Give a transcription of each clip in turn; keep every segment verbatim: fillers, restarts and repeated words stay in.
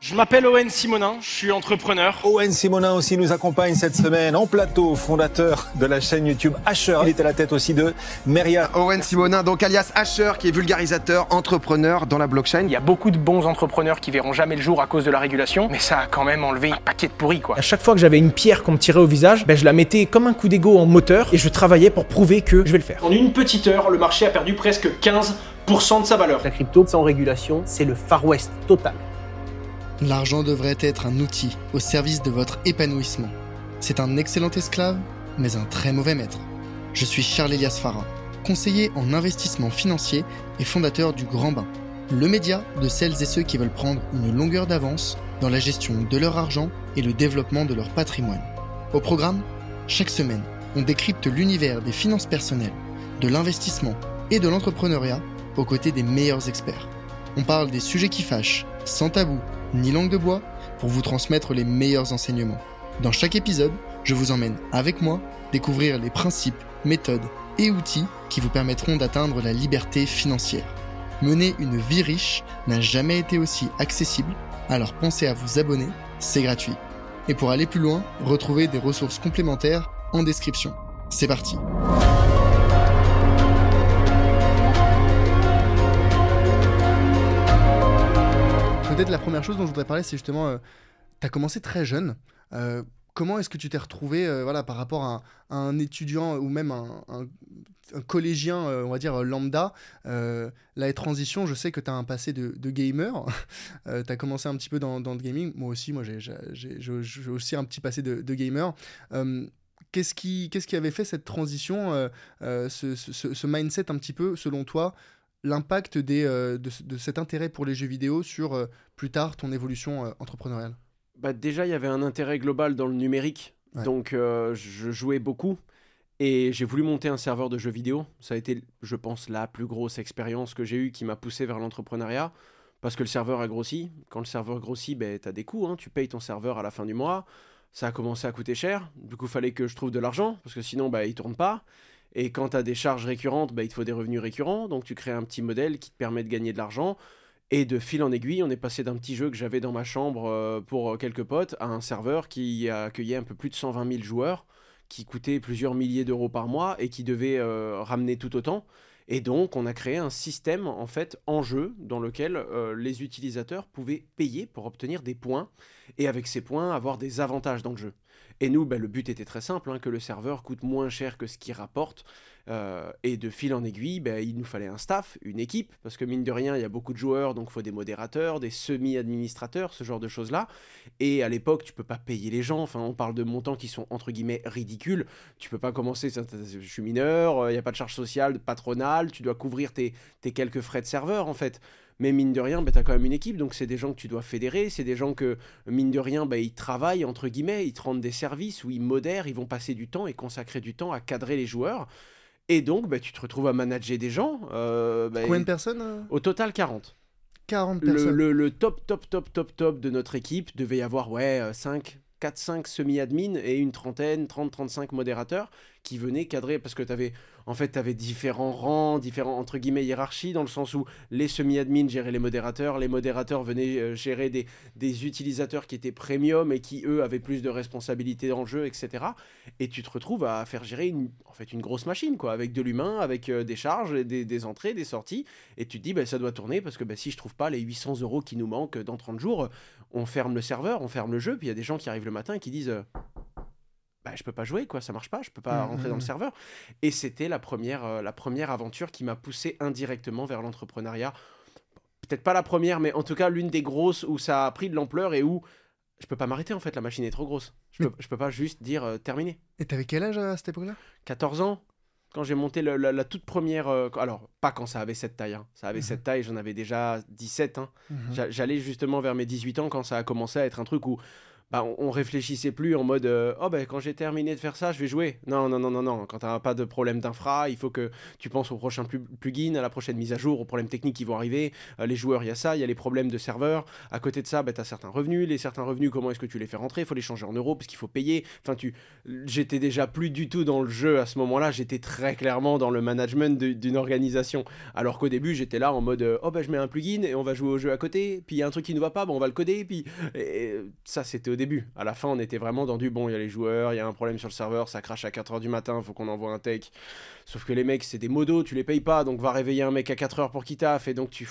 Je m'appelle Owen Simonin, je suis entrepreneur. Owen Simonin aussi nous accompagne cette semaine en plateau, fondateur de la chaîne YouTube Asher. Il est à la tête aussi de Meria. Owen Simonin, donc alias Asher, qui est vulgarisateur, entrepreneur dans la blockchain. Il y a beaucoup de bons entrepreneurs qui verront jamais le jour à cause de la régulation, mais ça a quand même enlevé un paquet de pourris, quoi. À chaque fois que j'avais une pierre qu'on me tirait au visage, ben je la mettais comme un coup d'ego en moteur et je travaillais pour prouver que je vais le faire. En une petite heure, le marché a perdu presque quinze pour cent de sa valeur. La crypto sans régulation, c'est le Far West total. L'argent devrait être un outil au service de votre épanouissement. C'est un excellent esclave, mais un très mauvais maître. Je suis Charles Elias Farah, conseiller en investissement financier et fondateur du Grand Bain, le média de celles et ceux qui veulent prendre une longueur d'avance dans la gestion de leur argent et le développement de leur patrimoine. Au programme, chaque semaine, on décrypte l'univers des finances personnelles, de l'investissement et de l'entrepreneuriat aux côtés des meilleurs experts. On parle des sujets qui fâchent, sans tabou ni langue de bois, pour vous transmettre les meilleurs enseignements. Dans chaque épisode, je vous emmène avec moi découvrir les principes, méthodes et outils qui vous permettront d'atteindre la liberté financière. Mener une vie riche n'a jamais été aussi accessible, alors pensez à vous abonner, c'est gratuit. Et pour aller plus loin, retrouvez des ressources complémentaires en description. C'est parti. Peut-être la première chose dont je voudrais parler, c'est justement, euh, tu as commencé très jeune. Euh, comment est-ce que tu t'es retrouvé euh, voilà, par rapport à, à un étudiant ou même un, un, un collégien, euh, on va dire, lambda euh, La transition, je sais que tu as un passé de, de gamer. euh, tu as commencé un petit peu dans, dans le gaming. Moi aussi, moi j'ai, j'ai, j'ai, j'ai aussi un petit passé de, de gamer. Euh, qu'est-ce, qui, qu'est-ce qui avait fait cette transition, euh, euh, ce, ce, ce mindset un petit peu, selon toi, l'impact des, euh, de, de cet intérêt pour les jeux vidéo sur, euh, plus tard, ton évolution euh, entrepreneuriale? Bah déjà, il y avait un intérêt global dans le numérique, ouais. donc euh, je jouais beaucoup et j'ai voulu monter un serveur de jeux vidéo. Ça a été, je pense, la plus grosse expérience que j'ai eue qui m'a poussé vers l'entrepreneuriat parce que le serveur a grossi. Quand le serveur grossit, bah, tu as des coûts, hein. Tu payes ton serveur à la fin du mois. Ça a commencé à coûter cher. Du coup, il fallait que je trouve de l'argent parce que sinon, bah, il ne tourne pas. Et quand tu as des charges récurrentes, bah, il te faut des revenus récurrents. Donc tu crées un petit modèle qui te permet de gagner de l'argent. Et de fil en aiguille, on est passé d'un petit jeu que j'avais dans ma chambre euh, pour quelques potes à un serveur qui accueillait un peu plus de cent vingt mille joueurs, qui coûtait plusieurs milliers d'euros par mois et qui devait euh, ramener tout autant. Et donc, on a créé un système en fait en jeu dans lequel euh, les utilisateurs pouvaient payer pour obtenir des points et avec ces points avoir des avantages dans le jeu. Et nous, bah, le but était très simple, hein, que le serveur coûte moins cher que ce qu'il rapporte. Euh, et de fil en aiguille, bah, il nous fallait un staff, une équipe, parce que mine de rien, il y a beaucoup de joueurs, donc il faut des modérateurs, des semi-administrateurs, ce genre de choses-là. Et à l'époque, tu peux pas payer les gens, enfin, on parle de montants qui sont entre guillemets ridicules. Tu peux pas commencer, je suis mineur, il n'y a pas de charge sociale, patronale, tu dois couvrir tes, tes quelques frais de serveur en fait. Mais mine de rien, bah, tu as quand même une équipe, donc c'est des gens que tu dois fédérer, c'est des gens que, mine de rien, bah, ils travaillent, entre guillemets, ils te rendent des services, où ils modèrent, ils vont passer du temps et consacrer du temps à cadrer les joueurs. Et donc, bah, tu te retrouves à manager des gens. Euh, bah, Combien de personnes euh... Au total, quarante. quarante le, personnes. Le, le top, top, top, top, top de notre équipe devait y avoir, ouais, cinq, quatre cinq semi-admins et une trentaine, trente trente-cinq modérateurs qui venaient cadrer, parce que tu avais, en fait, tu avais différents rangs, différents, entre guillemets, hiérarchies, dans le sens où les semi-admins géraient les modérateurs, les modérateurs venaient euh, gérer des, des utilisateurs qui étaient premium et qui, eux, avaient plus de responsabilités dans le jeu, et cetera. Et tu te retrouves à faire gérer une, en fait, une grosse machine, quoi, avec de l'humain, avec euh, des charges, des, des entrées, des sorties, et tu te dis, bah, ça doit tourner, parce que bah, si je trouve pas les huit cents euros qui nous manquent dans trente jours, on ferme le serveur, on ferme le jeu, puis il y a des gens qui arrivent le matin et qui disent... Euh, bah, je peux pas jouer, quoi, ça marche pas, je peux pas mmh, rentrer mmh. dans le serveur. Et c'était la première, euh, la première aventure qui m'a poussé indirectement vers l'entrepreneuriat. Peut-être pas la première, mais en tout cas l'une des grosses où ça a pris de l'ampleur et où je peux pas m'arrêter en fait, la machine est trop grosse. Je, mais... peux, je peux pas juste dire euh, terminé. Et t'avais quel âge à cette époque-là ? quatorze ans. Quand j'ai monté le, la, la toute première... Euh, alors, pas quand ça avait cette taille. Hein. Ça avait mmh. cette taille, j'en avais déjà dix-sept. Hein. Mmh. J'allais justement vers mes dix-huit ans quand ça a commencé à être un truc où... bah, on, on réfléchissait plus en mode euh, oh ben quand j'ai terminé de faire ça je vais jouer. Non non non non non, quand t'as pas de problème d'infra, il faut que tu penses au prochain plu- plugin, à la prochaine mise à jour, aux problèmes techniques qui vont arriver. Euh, les joueurs, il y a ça, il y a les problèmes de serveurs. À côté de ça, bah, t'as certains revenus, les certains revenus, comment est-ce que tu les fais rentrer? Il faut les changer en euros parce qu'il faut payer. Enfin tu, j'étais déjà plus du tout dans le jeu à ce moment-là. J'étais très clairement dans le management de, d'une organisation. Alors qu'au début j'étais là en mode euh, oh ben je mets un plugin et on va jouer au jeu à côté. Puis il y a un truc qui ne va pas, bah, on va le coder. Puis et, et, ça c'était au début. À la fin, on était vraiment dans du bon, il y a les joueurs, il y a un problème sur le serveur, ça crache à quatre heures du matin, faut qu'on envoie un tech. Sauf que les mecs, c'est des modos, tu les payes pas, donc va réveiller un mec à quatre heures pour qu'il taffe, et donc tu...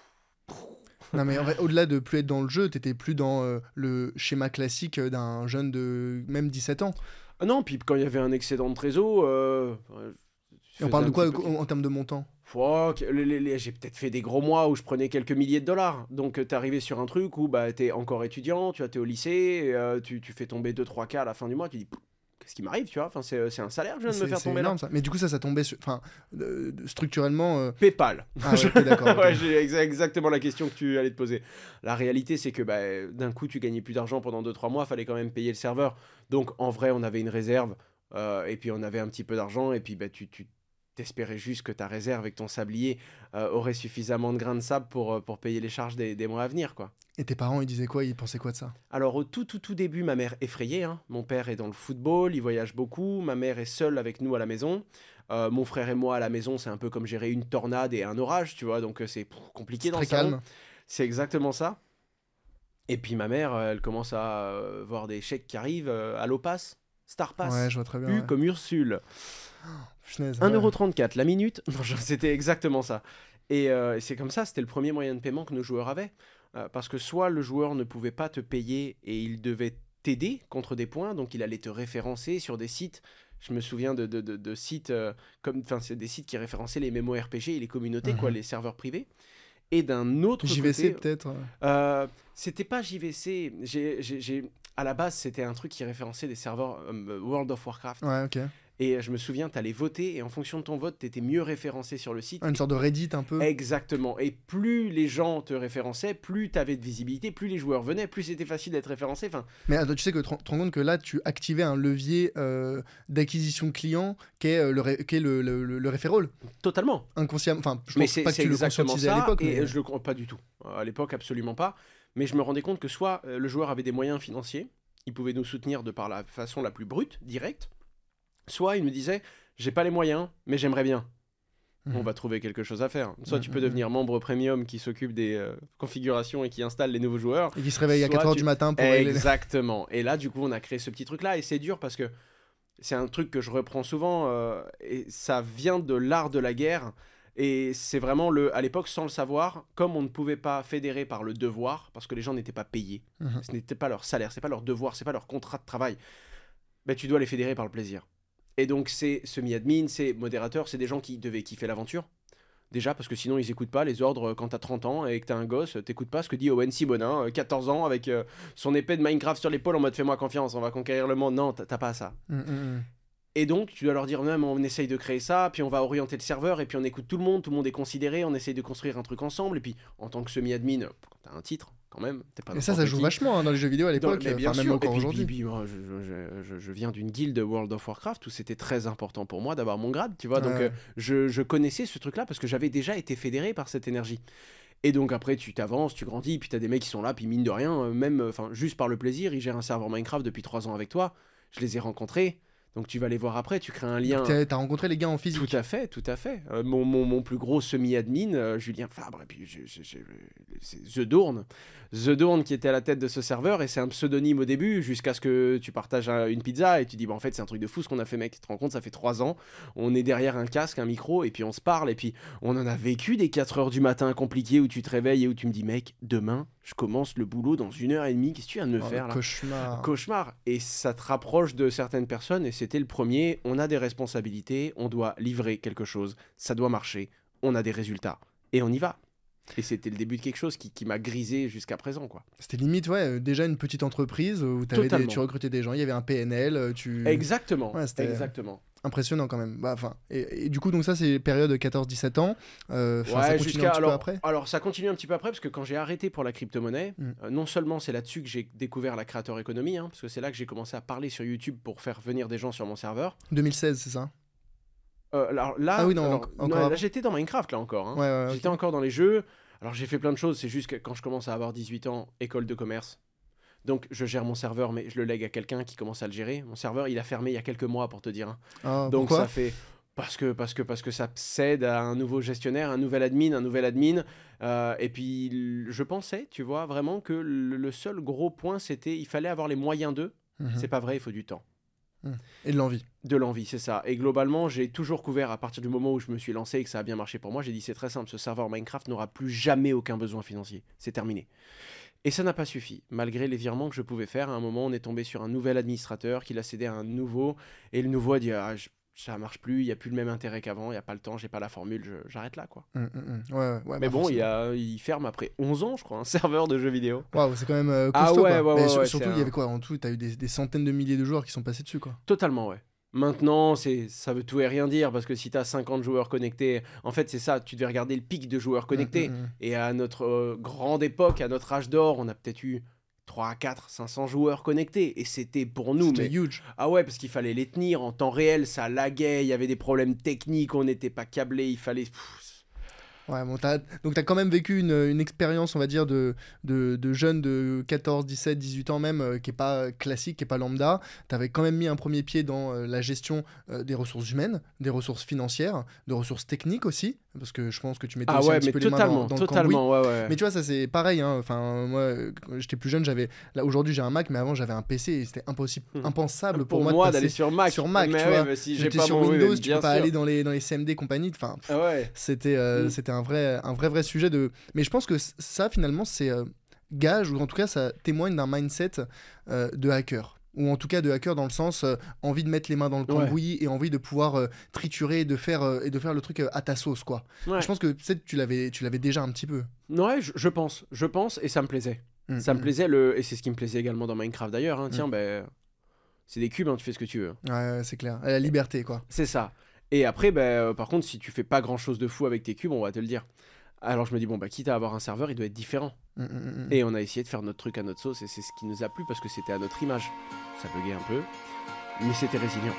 Non mais en vrai, au-delà de plus être dans le jeu, t'étais plus dans euh, le schéma classique d'un jeune de même dix-sept ans. Ah non, puis quand il y avait un excédent de trésor... Euh... Et on parle de quoi en, en termes de montant? Oh, les, les, les, j'ai peut-être fait des gros mois où je prenais quelques milliers de dollars. Donc t'es arrivé sur un truc où bah, t'es encore étudiant, tu es au lycée, et, euh, tu, tu fais tomber deux trois K à la fin du mois, tu dis qu'est-ce qui m'arrive, tu vois, enfin, c'est, c'est un salaire que je viens de c'est, me faire c'est tomber énorme, là. Ça. Mais du coup ça, ça tombait sur... enfin, euh, structurellement... Euh... Paypal. Ah ouais, okay, d'accord. Okay. Ouais, j'ai exa- exactement la question que tu allais te poser. La réalité c'est que bah, d'un coup tu gagnais plus d'argent pendant deux trois mois, fallait quand même payer le serveur. Donc en vrai on avait une réserve, euh, et puis on avait un petit peu d'argent, et puis bah, tu... tu t'espérais juste que ta réserve avec ton sablier euh, aurait suffisamment de grains de sable pour, pour payer les charges des, des mois à venir, quoi. Et tes parents, ils disaient quoi? Ils pensaient quoi de ça? Alors, au tout, tout, tout début, ma mère effrayée. Hein. Mon père est dans le football, il voyage beaucoup. Ma mère est seule avec nous à la maison. Euh, mon frère et moi à la maison, c'est un peu comme gérer une tornade et un orage, tu vois. Donc, c'est pff, compliqué c'est dans très le salon. calme. C'est exactement ça. Et puis, ma mère, elle commence à euh, voir des chèques qui arrivent. Euh, Allo Pass, Star Pass, Ouais, je vois très bien. U Ouais. comme Ursule. Punaise, un ouais. euro trente-quatre la minute. Non, je- c'était exactement ça. Et euh, c'est comme ça, c'était le premier moyen de paiement que nos joueurs avaient. Euh, parce que soit le joueur ne pouvait pas te payer et il devait t'aider contre des points, donc il allait te référencer sur des sites. Je me souviens de, de, de, de sites euh, comme, enfin, c'est des sites qui référençaient les mémo R P G et les communautés, Mhm. quoi, les serveurs privés. Et d'un autre J V C côté, peut-être. euh. euh, c'était pas J V C. J'ai, j'ai, j'ai- à la base, c'était un truc qui référençait des serveurs euh, World of Warcraft. Ouais, ok. Et je me souviens, t'allais voter et en fonction de ton vote, t'étais mieux référencé sur le site. Ah, une sorte de Reddit un peu. Exactement. Et plus les gens te référençaient, plus t'avais de visibilité, plus les joueurs venaient, plus c'était facile d'être référencé. Enfin, Mais attends, tu sais que tu te rends compte que là, tu activais un levier euh, d'acquisition client qui est, euh, le, ré- qui est le, le, le, le referral. totalement. Inconsciemment. Enfin, je Mais pense c'est, pas que c'est tu le exactement conscientisais ça. à l'époque. Et mais... je le crois pas du tout. Euh, À l'époque, absolument pas. Mais je me rendais compte que soit euh, le joueur avait des moyens financiers, il pouvait nous soutenir de par la façon la plus brute, directe, soit il me disait j'ai pas les moyens, mais j'aimerais bien. Mhm. On va trouver quelque chose à faire. Soit tu peux Mhm. devenir membre premium qui s'occupe des euh, configurations et qui installe les nouveaux joueurs. Et qui se réveille à Soit quatre heures tu- du matin pour régler les- Exactement. Et là, du coup, on a créé ce petit truc-là. Et c'est dur parce que c'est un truc que je reprends souvent. euh, et ça vient de l'art de la guerre. Et c'est vraiment, le, à l'époque, sans le savoir, comme on ne pouvait pas fédérer par le devoir, parce que les gens n'étaient pas payés. Mhm. Ce n'était pas leur salaire, c'est pas leur devoir, c'est pas leur contrat de travail. Ben, tu dois les fédérer par le plaisir. Et donc, c'est semi-admin, c'est modérateur, c'est des gens qui devaient kiffer l'aventure. Déjà, parce que sinon, ils écoutent pas les ordres quand t'as trente ans et que t'as un gosse, t'écoutes pas ce que dit Owen Sibonin, euh, quatorze ans, avec euh, son épée de Minecraft sur l'épaule en mode fais-moi confiance, on va conquérir le monde. Non, t'as t'as pas ça. Mm, mm, mm. Et donc, tu dois leur dire, non, mais on essaye de créer ça, puis on va orienter le serveur, et puis on écoute tout le monde, tout le monde est considéré, on essaye de construire un truc ensemble, et puis en tant que semi-admin, quand t'as un titre, quand même, t'es pas Et ça, ça n'importe joue qui. vachement hein, dans les jeux vidéo à Dans- l'époque, mais bien enfin, même sûr, encore et puis, aujourd'hui. puis, puis, moi, je, je- je- je viens d'une guilde World of Warcraft où c'était très important pour moi d'avoir mon grade, tu vois, donc Ouais. euh, je, je connaissais ce truc-là parce que j'avais déjà été fédéré par cette énergie. Et donc après, tu t'avances, tu grandis, puis t'as des mecs qui sont là, puis mine de rien, euh, même, enfin, juste par le plaisir, ils gèrent un serveur Minecraft depuis trois ans avec toi, je les ai rencontrés, donc tu vas les voir après, tu crées un lien. Donc, t'as- T'as rencontré les gars en physique. Tout à fait, tout à fait. Euh, mon, mon, mon plus gros semi-admin, euh, Julien Fabre, et puis je- je- je- c'est The Dawn. The Dawn qui était à la tête de ce serveur, et c'est un pseudonyme au début, jusqu'à ce que tu partages un- une pizza, et tu dis, bah, en fait, c'est un truc de fou ce qu'on a fait, mec. Tu te rends compte, ça fait trois ans, on est derrière un casque, un micro, et puis on se parle, et puis on en a vécu des quatre heures du matin compliquées où tu te réveilles et où tu me dis, mec, demain, je commence le boulot dans une heure et demie, qu'est-ce que tu viens de me Oh, faire le là cauchemar. Cauchemar. Et ça te rapproche de certaines personnes, et c'était le premier. On a des responsabilités, on doit livrer quelque chose, ça doit marcher, on a des résultats, et on y va. Et c'était le début de quelque chose qui, qui m'a grisé jusqu'à présent, quoi. C'était limite, ouais, euh, déjà une petite entreprise où t'avais des- Totalement. tu recrutais des gens, il y avait un P N L, euh, tu... Exactement, Ouais, c'était- exactement. Impressionnant quand même. Bah, enfin, et, et du coup, donc ça, c'est période quatorze dix-sept ans. Euh, ça Ouais, continue jusqu'à un petit alors, peu après. alors ça continue un petit peu après parce que quand j'ai arrêté pour la crypto-monnaie, Mm. euh, non seulement c'est là-dessus que j'ai découvert la créateur économie, hein, parce que c'est là que j'ai commencé à parler sur YouTube pour faire venir des gens sur mon serveur. deux mille seize, c'est ça? Euh, alors là, Ah oui, non, alors, en- non, encore là avant. j'étais dans Minecraft là encore. hein. Ouais, ouais, ouais, J'étais ok. encore dans les jeux. Alors j'ai fait plein de choses. C'est juste que quand je commence à avoir dix-huit ans, école de commerce. Donc je gère mon serveur, mais je le lègue à quelqu'un qui commence à le gérer. Mon serveur, il a fermé il y a quelques mois pour te dire. hein. Ah, Donc pourquoi ça fait parce que parce que parce que ça cède à un nouveau gestionnaire, un nouvel admin, un nouvel admin. Euh, et puis l- je pensais, tu vois, vraiment que le, le seul gros point c'était il fallait avoir les moyens d'eux. Mhm. C'est pas vrai, il faut du temps. Et de l'envie. De l'envie, c'est ça. Et globalement, j'ai toujours couvert à partir du moment où je me suis lancé et que ça a bien marché pour moi. J'ai dit c'est très simple, ce serveur Minecraft n'aura plus jamais aucun besoin financier. C'est terminé. Et ça n'a pas suffi. Malgré les virements que je pouvais faire, à un moment, on est tombé sur un nouvel administrateur qui l'a cédé à un nouveau. Et le nouveau a dit ah, je- ça marche plus, il n'y a plus le même intérêt qu'avant, il n'y a pas le temps, j'ai pas la formule, je- j'arrête là quoi. Hum, hum, hum. Ouais, ouais, ouais, Mais bah, bon, il, forcément. a, il ferme après onze ans, je crois, un serveur de jeux vidéo. Waouh, c'est quand même euh, Ah costaud, ouais, quoi. ouais, Mais ouais, sur- ouais, surtout, c'est il y un- avait quoi en tout, t'as eu des, des centaines de milliers de joueurs qui sont passés dessus, quoi. Totalement, ouais. Maintenant, c'est, ça veut tout et rien dire parce que si tu as cinquante joueurs connectés, en fait, c'est ça, tu devais regarder le pic de joueurs connectés. Hum, hum, hum. Et à notre euh, grande époque, à notre âge d'or, on a peut-être eu trois, quatre, cinq cents joueurs connectés. Et c'était pour nous. C'était Mais... huge. Ah ouais, parce qu'il fallait les tenir en temps réel, ça laguait, il y avait des problèmes techniques, on n'était pas câblé, il fallait. Pff, Ouais, bon, t'as- donc t'as quand même vécu une, une expérience, on va dire, de, de, de jeunes de quatorze, dix-sept, dix-huit ans même, euh, qui est pas classique, qui est pas lambda. T'avais quand même mis un premier pied dans euh, la gestion euh, des ressources humaines, des ressources financières, de ressources techniques aussi, parce que je pense que tu mettais Ah aussi un ouais, petit mais peu les mains totalement, dans, dans le totalement, cambouis. ouais, ouais. Mais tu vois, ça c'est pareil. Hein. Enfin, moi, euh, quand j'étais plus jeune, j'avais. Là, aujourd'hui, j'ai un Mac, mais avant, j'avais un P C et c'était impossible, Hmm. impensable pour, pour, moi, de d'aller passer sur Mac. sur Mac, mais tu ouais, vois. mais si j'ai J'étais pas sur mon oui, Windows, mais tu bien peux pas sûr. aller dans les, dans les C M D compagnie. Enfin, pff, Ah ouais. c'était euh, Mm. c'était un vrai, un vrai, vrai sujet de. Mais je pense que c- ça, finalement, c'est euh, gage, ou en tout cas, ça témoigne d'un mindset euh, de hacker. Ou en tout cas de hacker dans le sens euh, envie de mettre les mains dans le Ouais. cambouis et envie de pouvoir euh, triturer et de faire, euh, et de faire le truc euh, à ta sauce, quoi. Ouais. Je pense que peut-être tu l'avais, tu l'avais déjà un petit peu. Ouais, je, je pense, je pense, et ça me plaisait. Mm, Ça me mm. plaisait, le... et c'est ce qui me plaisait également dans Minecraft d'ailleurs. hein. Tiens, ben, c'est des cubes, hein, tu fais ce que tu veux. Ouais, ouais, c'est clair. La liberté, quoi. C'est ça. Et après, ben, euh, par contre, si tu fais pas grand chose de fou avec tes cubes, on va te le dire. Alors je me dis, bon, bah, quitte à avoir un serveur, il doit être différent. Mm, mm, mm. Et on a essayé de faire notre truc à notre sauce, et c'est ce qui nous a plu parce que c'était à notre image. Ça buguait un peu, mais c'était résilient.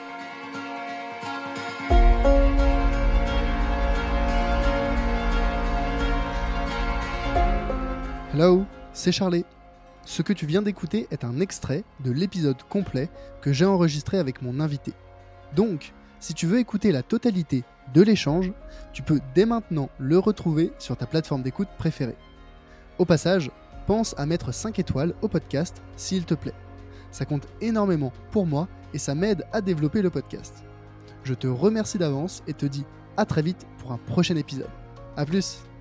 Hello, c'est Charlie. Ce que tu viens d'écouter est un extrait de l'épisode complet que j'ai enregistré avec mon invité. Donc, si tu veux écouter la totalité de l'échange, tu peux dès maintenant le retrouver sur ta plateforme d'écoute préférée. Au passage, pense à mettre cinq étoiles au podcast s'il te plaît. Ça compte énormément pour moi et ça m'aide à développer le podcast. Je te remercie d'avance et te dis à très vite pour un prochain épisode. A plus!